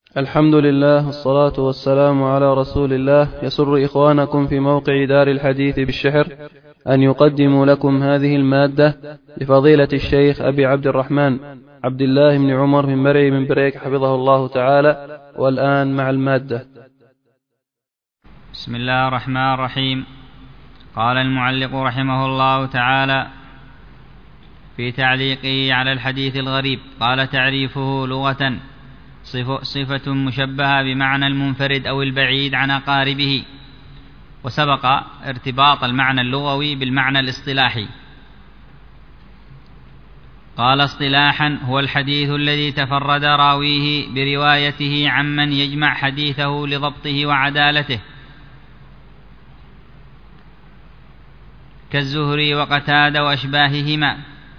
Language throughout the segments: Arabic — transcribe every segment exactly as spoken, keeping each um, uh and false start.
الحمد لله والصلاة والسلام على رسول الله. يسر إخوانكم في موقع دار الحديث بالشحر أن يقدموا لكم هذه المادة لفضيلة الشيخ أبي عبد الرحمن عبد الله بن عمر بن مرعي بن بريك حفظه الله تعالى. والآن مع المادة. بسم الله الرحمن الرحيم. قال المعلق رحمه الله تعالى في تعليقه على الحديث الغريب، قال: تعريفه لغة صفة مشبهة بمعنى المنفرد أو البعيد عن أقاربه. وسبق ارتباط المعنى اللغوي بالمعنى الاصطلاحي. قال: اصطلاحا هو الحديث الذي تفرد راويه بروايته عمن يجمع حديثه لضبطه وعدالته، كالزهري وقتادة وأشباههما.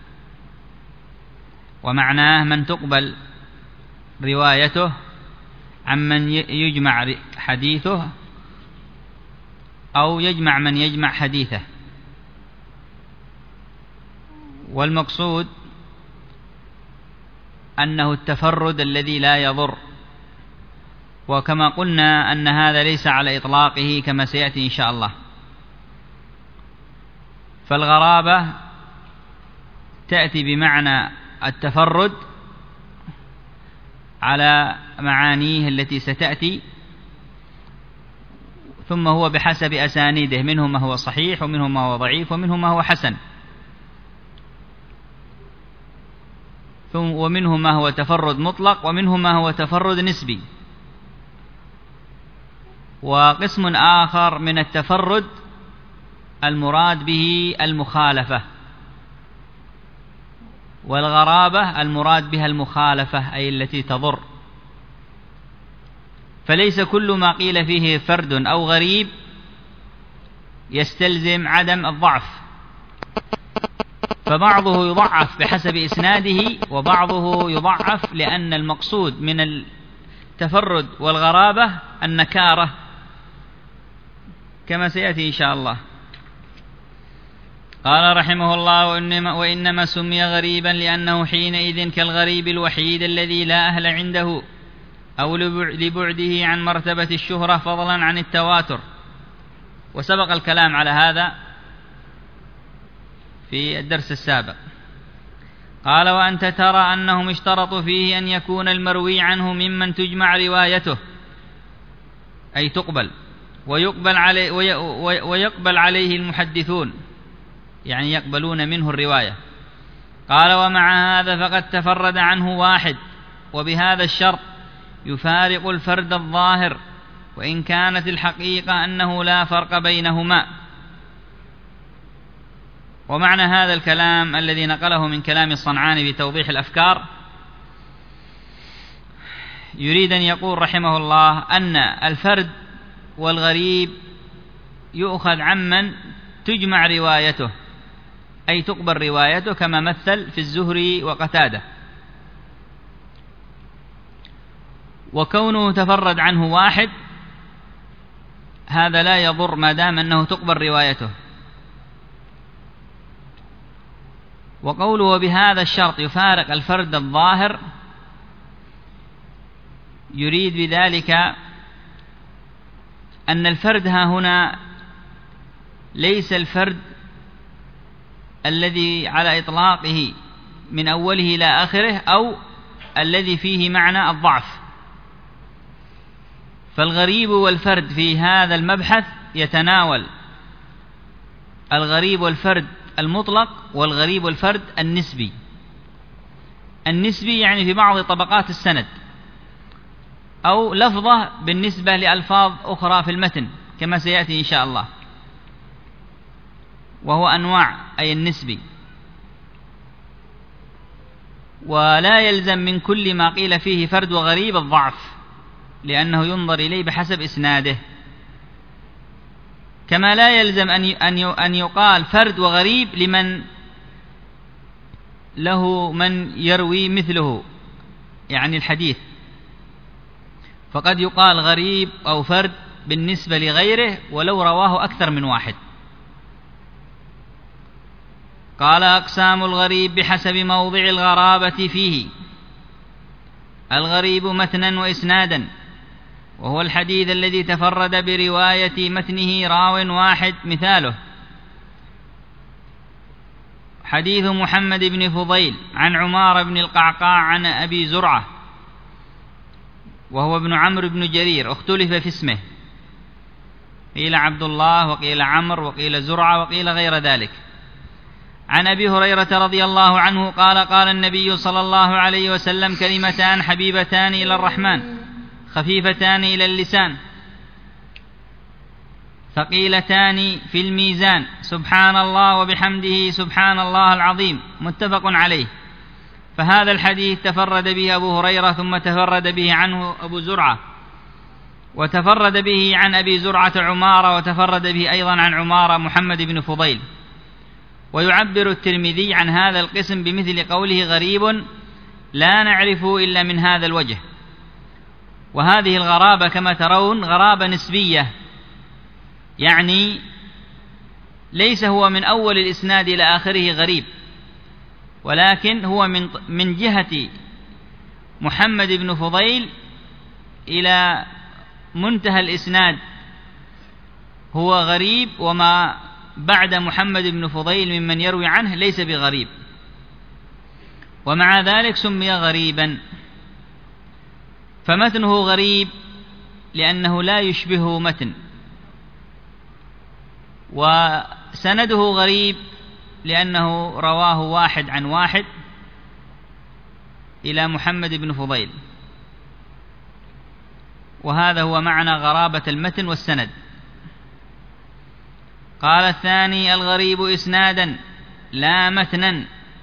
ومعناه من تقبل روايته عمن يجمع حديثه أو يجمع من يجمع حديثه. والمقصود أنه التفرد الذي لا يضر، وكما قلنا أن هذا ليس على إطلاقه كما سيأتي إن شاء الله. فالغرابة تأتي بمعنى التفرد على معانيه التي ستأتي، ثم هو بحسب أسانيده، منه ما هو صحيح ومنه ما هو ضعيف ومنه ما هو حسن، ومنه ما هو تفرد مطلق ومنه ما هو تفرد نسبي. وقسم آخر من التفرد المراد به المخالفة، والغرابة المراد بها المخالفة أي التي تضر. فليس كل ما قيل فيه فرد أو غريب يستلزم عدم الضعف، فبعضه يضعف بحسب إسناده وبعضه يضعف لأن المقصود من التفرد والغرابة النكارة كما سيأتي إن شاء الله. قال رحمه الله: وإنما سمي غريبا لأنه حينئذ كالغريب الوحيد الذي لا أهل عنده، أو لبعده عن مرتبة الشهرة فضلا عن التواتر. وسبق الكلام على هذا في الدرس السابق. قال: وأنت ترى أنهم اشترطوا فيه أن يكون المروي عنه ممن تجمع روايته أي تقبل ويقبل عليه, ويقبل عليه المحدثون، يعني يقبلون منه الرواية. قال: ومع هذا فقد تفرد عنه واحد، وبهذا الشرط يفارق الفرد الظاهر، وإن كانت الحقيقة أنه لا فرق بينهما. ومعنى هذا الكلام الذي نقله من كلام الصنعاني بتوضيح الأفكار، يريد أن يقول رحمه الله أن الفرد والغريب يؤخذ عمن تجمع روايته أي تقبل روايته، كما مثل في الزهري وقتادة. وكونه تفرد عنه واحد هذا لا يضر ما دام أنه تقبل روايته. وقوله بهذا الشرط يفارق الفرد الظاهر، يريد بذلك أن الفرد ها هنا ليس الفرد الذي على إطلاقه من أوله إلى آخره أو الذي فيه معنى الضعف. فالغريب والفرد في هذا المبحث يتناول الغريب والفرد المطلق والغريب والفرد النسبي. النسبي يعني في بعض طبقات السند، أو لفظة بالنسبة لألفاظ أخرى في المتن كما سيأتي إن شاء الله، وهو أنواع أي النسبي. ولا يلزم من كل ما قيل فيه فرد وغريب الضعف، لأنه ينظر إليه بحسب إسناده. كما لا يلزم أن يقال فرد وغريب لمن له من يروي مثله، يعني الحديث، فقد يقال غريب أو فرد بالنسبة لغيره ولو رواه أكثر من واحد. قال: أقسام الغريب بحسب موضع الغرابة فيه. الغريب متنا وإسنادا، وهو الحديث الذي تفرد برواية متنه راو واحد. مثاله حديث محمد بن فضيل عن عمار بن القعقاع عن أبي زرعة، وهو ابن عمرو بن جرير، اختلف في اسمه، قيل عبد الله وقيل عمرو وقيل زرعة وقيل غير ذلك. عن أبي هريرة رضي الله عنه قال قال النبي صلى الله عليه وسلم: كلمتان حبيبتان إلى الرحمن خفيفتان إلى اللسان ثقيلتان في الميزان، سبحان الله وبحمده سبحان الله العظيم، متفق عليه. فهذا الحديث تفرد به أبو هريرة، ثم تفرد به عنه أبو زرعة، وتفرد به عن أبي زرعة عمارة، وتفرد به أيضا عن عمارة محمد بن فضيل. ويعبر الترمذي عن هذا القسم بمثل قوله: غريب لا نعرفه إلا من هذا الوجه. وهذه الغرابة كما ترون غرابة نسبية، يعني ليس هو من أول الإسناد إلى آخره غريب، ولكن هو من من جهة محمد بن فضيل إلى منتهى الإسناد هو غريب، وما بعد محمد بن فضيل ممن يروي عنه ليس بغريب، ومع ذلك سمي غريبا. فمتنه غريب لأنه لا يشبه متن، وسنده غريب لأنه رواه واحد عن واحد إلى محمد بن فضيل، وهذا هو معنى غرابة المتن والسند. قال الثاني: الغريب إسنادا لا متنا،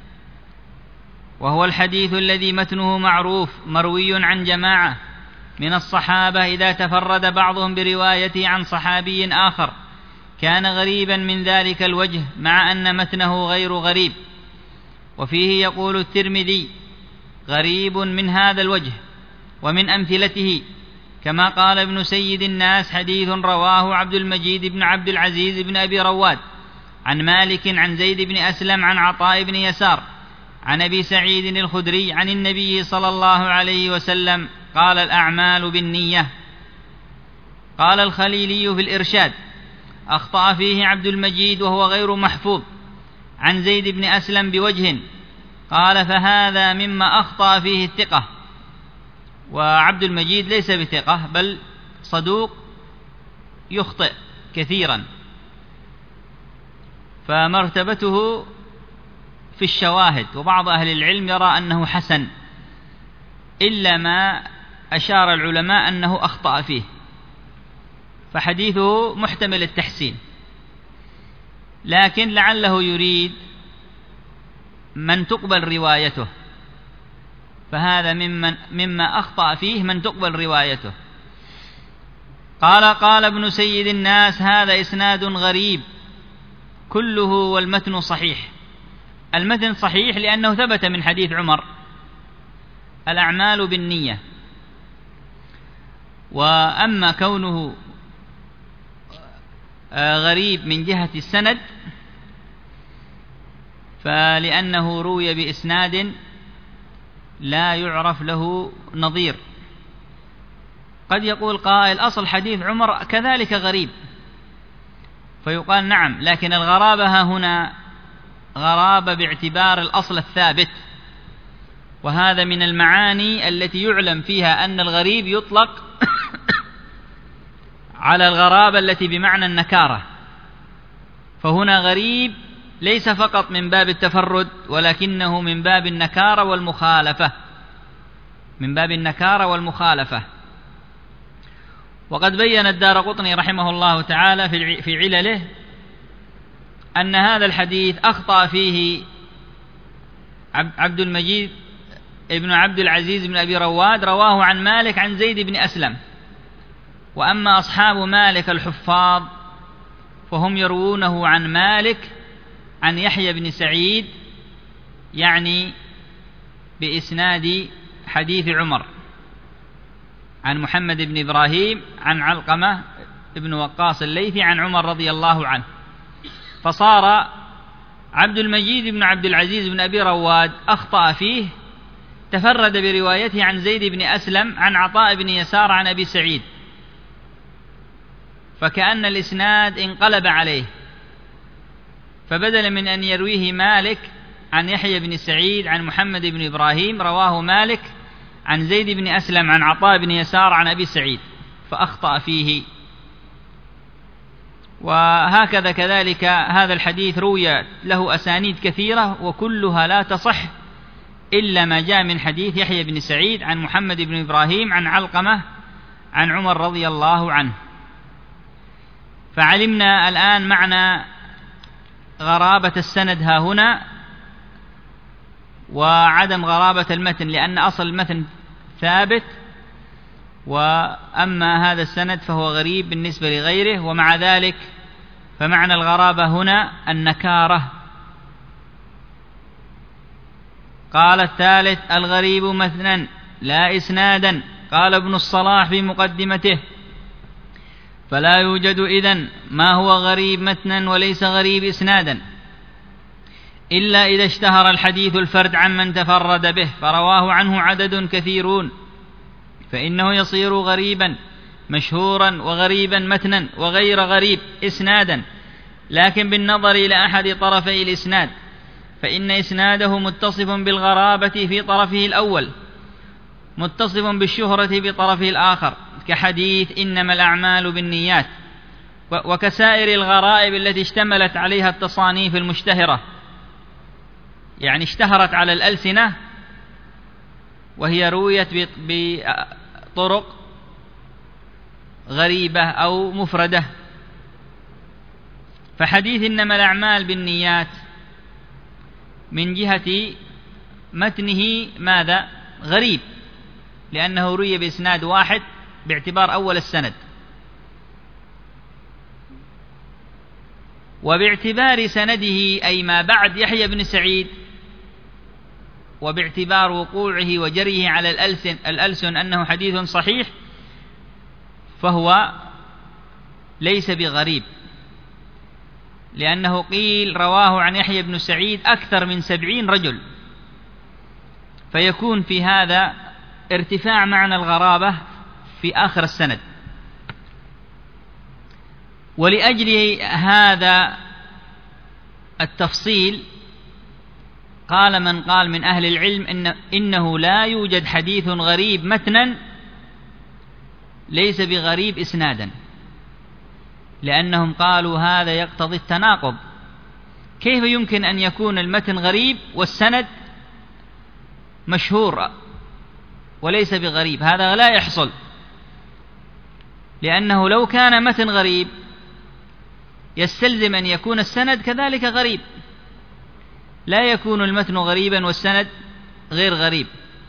وهو الحديث الذي متنه معروف مروي عن جماعة من الصحابة، إذا تفرد بعضهم بروايته عن صحابي آخر كان غريبا من ذلك الوجه، مع أن متنه غير غريب. وفيه يقول الترمذي: غريب من هذا الوجه. ومن أمثلته كما قال ابن سيد الناس: حديث رواه عبد المجيد بن عبد العزيز بن أبي رواد عن مالك عن زيد بن أسلم عن عطاء بن يسار عن أبي سعيد الخدري عن النبي صلى الله عليه وسلم قال: الأعمال بالنية. قال الخليلي في الإرشاد: أخطأ فيه عبد المجيد وهو غير محفوظ عن زيد بن أسلم بوجه. قال: فهذا مما أخطأ فيه الثقة. وعبد المجيد ليس بثقة، بل صدوق يخطئ كثيرا، فمرتبته في الشواهد، وبعض أهل العلم يرى أنه حسن، إلا ما أشار العلماء أنه أخطأ فيه، فحديثه محتمل التحسين، لكن لعله يريد من تقبل روايته، فهذا ممن مما أخطأ فيه من تقبل روايته. قال قال ابن سيد الناس: هذا إسناد غريب كله والمتن صحيح. المتن صحيح لأنه ثبت من حديث عمر: الأعمال بالنية. وأما كونه غريب من جهة السند فلأنه روي بإسناد لا يعرف له نظير. قد يقول قائل: أصل حديث عمر كذلك غريب، فيقال نعم، لكن الغرابة هنا غرابة باعتبار الأصل الثابت، وهذا من المعاني التي يعلم فيها أن الغريب يطلق على الغرابة التي بمعنى النكارة. فهنا غريب ليس فقط من باب التفرد، ولكنه من باب النكارة والمخالفة، من باب النكارة والمخالفة. وقد بين الدارقطني رحمه الله تعالى في علله أن هذا الحديث أخطأ فيه عبد المجيد ابن عبد العزيز بن أبي رواد، رواه عن مالك عن زيد بن أسلم. وأما أصحاب مالك الحفاظ فهم يروونه عن مالك عن يحيى بن سعيد، يعني بإسناد حديث عمر، عن محمد بن إبراهيم عن علقمة بن وقاص الليثي عن عمر رضي الله عنه. فصار عبد المجيد بن عبد العزيز بن أبي رواد أخطأ فيه تفرد بروايته عن زيد بن أسلم عن عطاء بن يسار عن أبي سعيد، فكأن الإسناد انقلب عليه، فبدل من أن يرويه مالك عن يحيى بن سعيد عن محمد بن إبراهيم رواه مالك عن زيد بن أسلم عن عطاء بن يسار عن أبي سعيد فأخطأ فيه. وهكذا كذلك هذا الحديث روي له أسانيد كثيرة وكلها لا تصح إلا ما جاء من حديث يحيى بن سعيد عن محمد بن إبراهيم عن علقمة عن عمر رضي الله عنه. فعلمنا الآن معنى غرابة السند ها هنا وعدم غرابة المتن، لأن أصل المتن ثابت، وأما هذا السند فهو غريب بالنسبة لغيره. ومع ذلك فمعنى الغرابة هنا النكارة. قال الثالث: الغريب متنا لا إسنادا. قال ابن الصلاح في مقدمته: فلا يوجد إذن ما هو غريب متنا وليس غريب إسنادا إلا إذا اشتهر الحديث الفرد عمن تفرد به فرواه عنه عدد كثيرون، فإنه يصير غريبا مشهورا وغريبا متنا وغير غريب إسنادا، لكن بالنظر إلى أحد طرفي الإسناد، فإن إسناده متصف بالغرابة في طرفه الأول متصف بالشهرة بطرفه الآخر، كحديث إنما الأعمال بالنيات، وكسائر الغرائب التي اشتملت عليها التصانيف المشتهرة، يعني اشتهرت على الألسنة وهي رويت بطرق غريبة أو مفردة. فحديث إنما الأعمال بالنيات من جهة متنه ماذا؟ غريب، لأنه روي بإسناد واحد باعتبار أول السند، وباعتبار سنده أي ما بعد يحيى بن سعيد، وباعتبار وقوعه وجريه على الألسن, الألسن أنه حديث صحيح، فهو ليس بغريب، لأنه قيل رواه عن يحيى بن سعيد أكثر من سبعين رجل، فيكون في هذا ارتفاع معنى الغرابة في آخر السند. ولأجل هذا التفصيل قال من قال من أهل العلم إن إنه لا يوجد حديث غريب متنا ليس بغريب إسنادا، لأنهم قالوا هذا يقتضي التناقض. كيف يمكن أن يكون المتن غريب والسند مشهور وليس بغريب؟ هذا لا يحصل، لأنه لو كان متن غريب يستلزم أن يكون السند كذلك غريب، لا يكون المتن غريبا والسند غير غريب.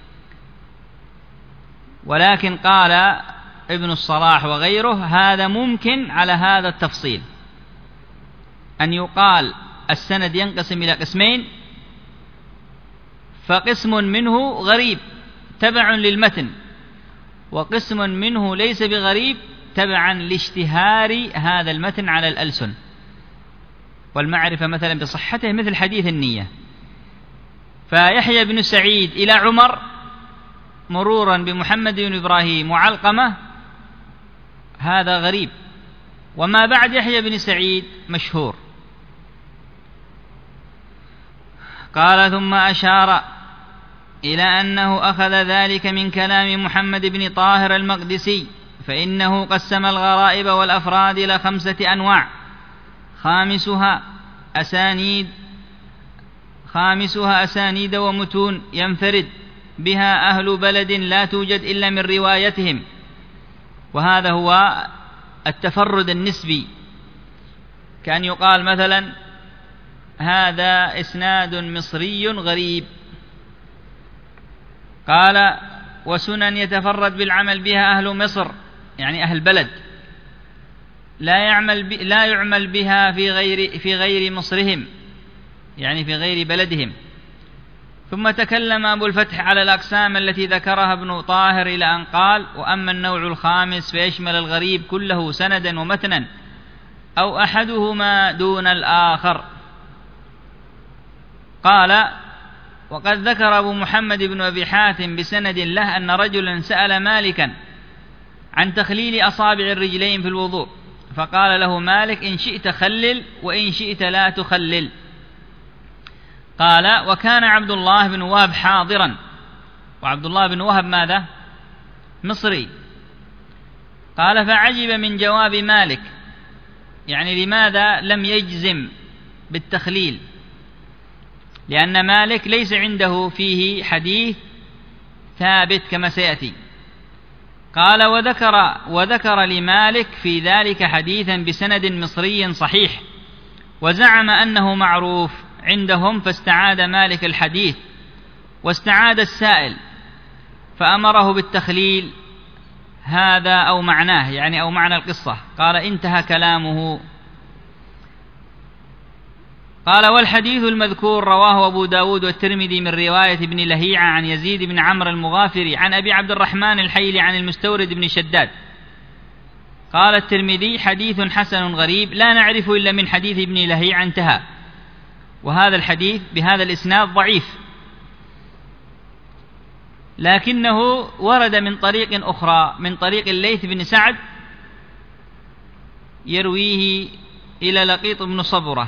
ولكن قال ابن الصلاح وغيره هذا ممكن على هذا التفصيل، أن يقال السند ينقسم إلى قسمين، فقسم منه غريب تبع للمتن، وقسم منه ليس بغريب تبعا لاشتهار هذا المتن على الألسن والمعرفة مثلا بصحته، مثل حديث النية. فيحيى بن سعيد إلى عمر مرورا بمحمد بن إبراهيم وعلقمة هذا غريب، وما بعد يحيى بن سعيد مشهور. قال ثم أشار إلى أنه أخذ ذلك من كلام محمد بن طاهر المقدسي، فإنه قسم الغرائب والأفراد إلى خمسة أنواع، خامسها أسانيد خامسها أسانيد ومتون ينفرد بها أهل بلد لا توجد إلا من روايتهم، وهذا هو التفرد النسبي، كأن يقال مثلا هذا إسناد مصري غريب. قال وسنن يتفرد بالعمل بها أهل مصر، يعني أهل بلد، لا يعمل ب... لا يعمل بها في غير في غير مصرهم، يعني في غير بلدهم. ثم تكلم أبو الفتح على الأقسام التي ذكرها ابن طاهر إلى أن قال: وأما النوع الخامس فيشمل الغريب كله سندا ومتنا أو أحدهما دون الآخر. قال وقد ذكر أبو محمد بن أبي حاتم بسند له أن رجلا سأل مالكا عن تخليل أصابع الرجلين في الوضوء، فقال له مالك: إن شئت خلل وإن شئت لا تخلل. قال: وكان عبد الله بن وهب حاضرا، وعبد الله بن وهب ماذا؟ مصري. قال: فعجب من جواب مالك، يعني لماذا لم يجزم بالتخليل؟ لأن مالك ليس عنده فيه حديث ثابت كما سيأتي. قال: وذكر, وذكر لمالك في ذلك حديثا بسند مصري صحيح، وزعم أنه معروف عندهم، فاستعاد مالك الحديث واستعاد السائل فأمره بالتخليل. هذا أو معناه، يعني أو معنى القصة. قال: انتهى كلامه. قال: والحديث المذكور رواه أبو داود والترمذي من رواية ابن لهيعة عن يزيد بن عمرو المغافري عن أبي عبد الرحمن الحيلي عن المستورد بن شداد. قال الترمذي: حديث حسن غريب لا نعرفه إلا من حديث ابن لهيعة، انتهى. وهذا الحديث بهذا الإسناد ضعيف، لكنه ورد من طريق أخرى، من طريق الليث بن سعد يرويه إلى لقيط بن صبرة،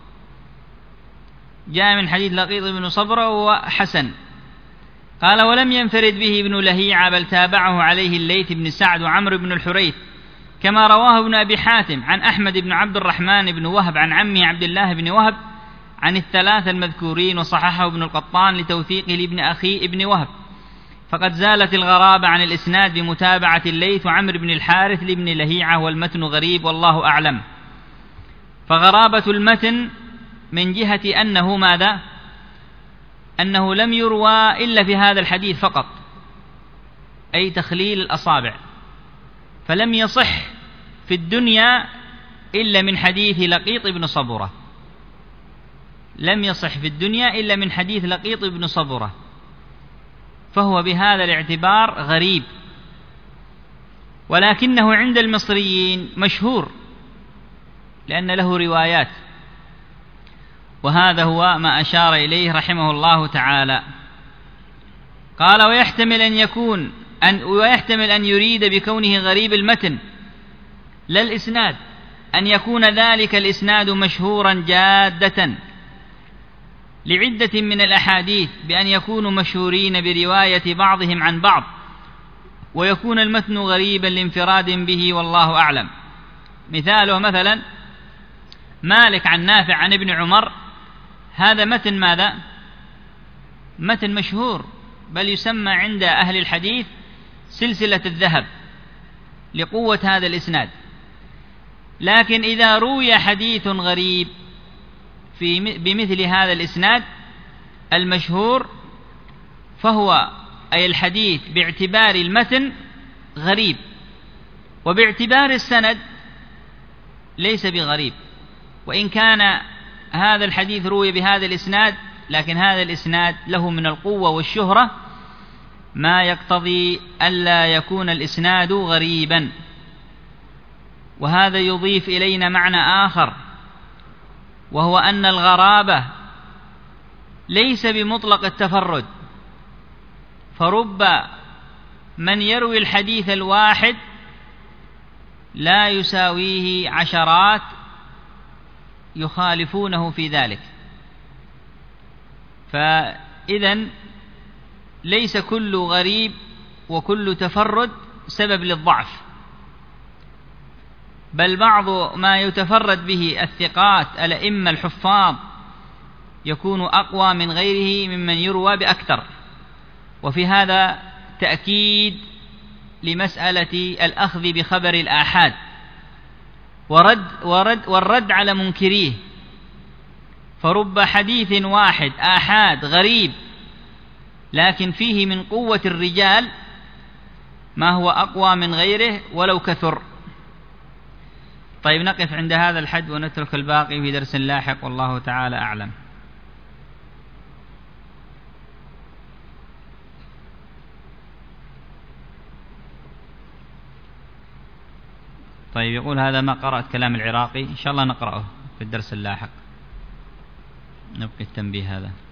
جاء من حديث لقيط بن صبرة وهو حسن. قال: ولم ينفرد به ابن لهيعة، بل تابعه عليه الليث بن سعد وعمرو بن الحريث، كما رواه ابن أبي حاتم عن أحمد بن عبد الرحمن بن وهب عن عمه عبد الله بن وهب عن الثلاثة المذكورين، وصححه ابن القطان لتوثيقه لابن أخي ابن وهب. فقد زالت الغرابة عن الإسناد بمتابعة الليث وعمرو بن الحارث لابن لهيعة، والمتن غريب والله أعلم. فغرابة المتن من جهة أنه ماذا؟ أنه لم يروى إلا في هذا الحديث فقط، أي تخليل الأصابع، فلم يصح في الدنيا إلا من حديث لقيط بن صبرة، لم يصح في الدنيا إلا من حديث لقيط بن صبرة، فهو بهذا الاعتبار غريب. ولكنه عند المصريين مشهور لأن له روايات، وهذا هو ما أشار إليه رحمه الله تعالى. قال: ويحتمل أن يكون أن ويحتمل أن يريد بكونه غريب المتن لا الإسناد، أن يكون ذلك الإسناد مشهورا جادة لعدة من الأحاديث، بأن يكونوا مشهورين برواية بعضهم عن بعض، ويكون المتن غريبا لانفراد به، والله أعلم. مثاله مثلا مالك عن نافع عن ابن عمر، هذا متن ماذا؟ متن مشهور، بل يسمى عند أهل الحديث سلسلة الذهب لقوة هذا الإسناد. لكن إذا روي حديث غريب في بمثل هذا الإسناد المشهور، فهو أي الحديث باعتبار المتن غريب، وباعتبار السند ليس بغريب، وإن كان هذا الحديث روي بهذا الإسناد، لكن هذا الإسناد له من القوة والشهرة ما يقتضي ألا يكون الإسناد غريبا. وهذا يضيف إلينا معنى آخر، وهو أن الغرابة ليس بمطلق التفرد، فرب من يروي الحديث الواحد لا يساويه عشرات يخالفونه في ذلك. فإذن ليس كل غريب وكل تفرد سبب للضعف، بل بعض ما يتفرد به الثقات الأئمة الحفاظ يكون أقوى من غيره ممن يروى بأكثر. وفي هذا تأكيد لمسألة الأخذ بخبر الآحاد ورد ورد والرد على منكريه. فرب حديث واحد آحاد غريب لكن فيه من قوة الرجال ما هو أقوى من غيره ولو كثر. طيب، نقف عند هذا الحد ونترك الباقي في درس لاحق، والله تعالى أعلم. طيب، يقول هذا ما قرأت كلام العراقي، إن شاء الله نقرأه في الدرس اللاحق، نبقي التنبيه هذا.